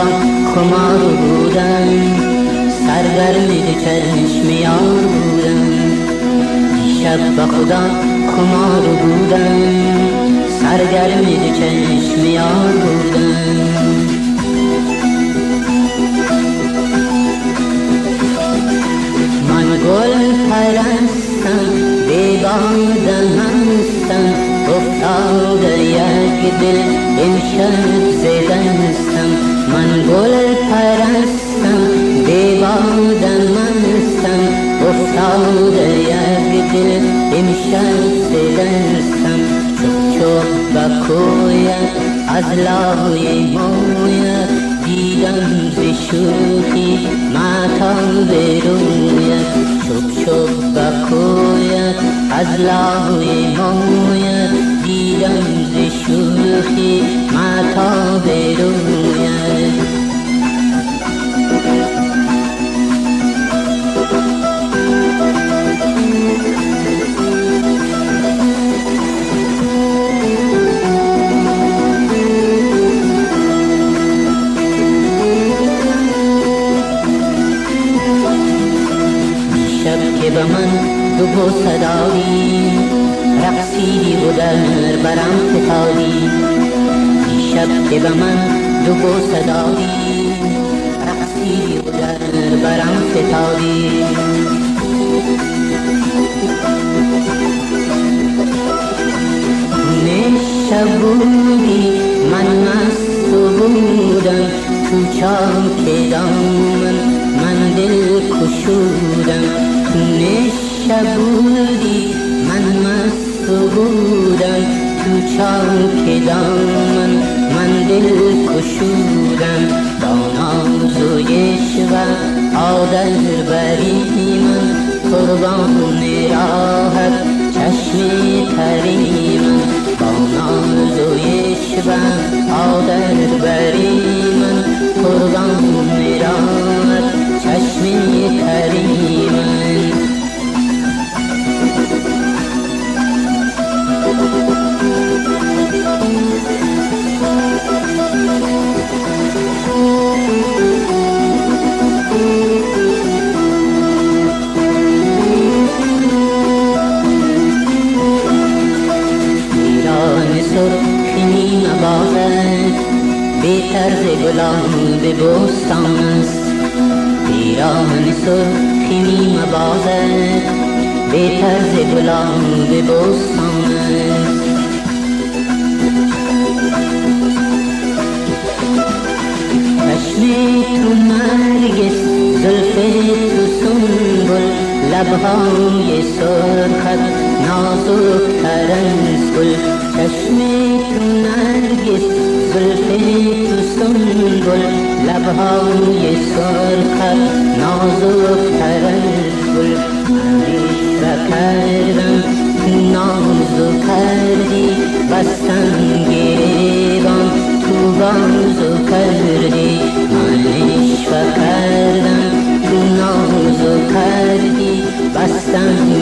خمار بودم، سرگرم دو چشم یار بودم. دیشب با خدا خمار بودم، سرگرم دو چشم یار بودم. من گل پرستم، بی بادم هستم، افتاده یک دل امشب زدستم. من گل پرستم، بی بادم هستم، افتاده یک دل امشب زدستم. چوب چوب با کویت از لای مویت، دیدم ز شوخی ماتم برویت. چوب چوب با کویت از لای مویت، دیدم ز شوخی ماتم برویت. که به من دو صدایی رقصیدی و در برم فتادی. دیشب که به من دو صدایی رقصیدی و در برم فتادی. نشب بودی من مست بودم، تو چاک دامن من دل کشودم. نشب بودی من مست بودم، تو چاک دامن من دل کشودم. با ناز و عشق عادت بری من، قربان راحت چشم تری من. با ناز و عشق عادت بری من، قربان راحت چشم تری من. سرخی مبازد به طرز گلاب بستان است. پیراهن سرخی مبازد به طرز گلاب بستان است. چشم تو نرگس، زلف تو سنبل، لبهای سرخت نازکتر از گل. چشم تو نرگس، زلف تو سنبل، لبهای سرخت نازکتر از گل. عشق کردم نازو کردی، بستم گریبان تو بازو کردی. من عشق کردم تو نازو کردی، بستم